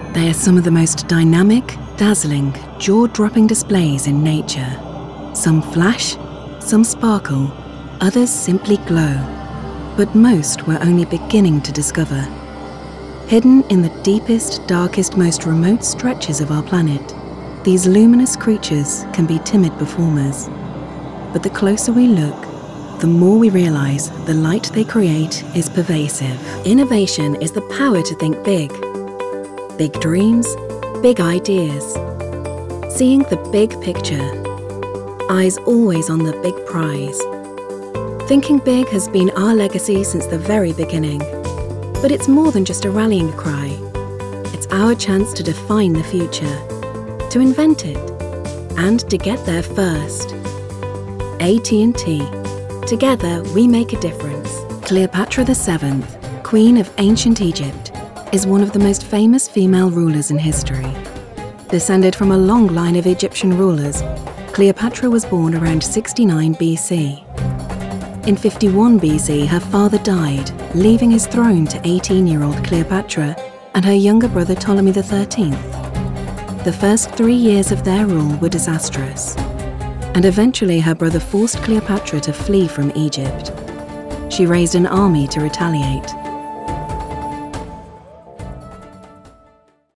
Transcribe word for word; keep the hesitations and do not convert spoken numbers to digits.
They are some of the most dynamic, dazzling, jaw-dropping displays in nature. Some flash, some sparkle, others simply glow, but most we're only beginning to discover. Hidden in the deepest, darkest, most remote stretches of our planet, these luminous creatures can be timid performers. But the closer we look, the more we realize the light they create is pervasive. Innovation is the power to think big. Big dreams, big ideas. Seeing the big picture. Eyes always on the big prize. Thinking big has been our legacy since the very beginning. But it's more than just a rallying cry. It's our chance to define the future, to invent it, and to get there first. A T and T. Together we make a difference. Cleopatra the seventh, Queen of Ancient Egypt, is one of the most famous female rulers in history. Descended from a long line of Egyptian rulers, Cleopatra was born around sixty-nine B C. In fifty-one B C, her father died, leaving his throne to eighteen-year-old Cleopatra and her younger brother Ptolemy the thirteenth. The first three years of their rule were disastrous, and eventually her brother forced Cleopatra to flee from Egypt. She raised an army to retaliate.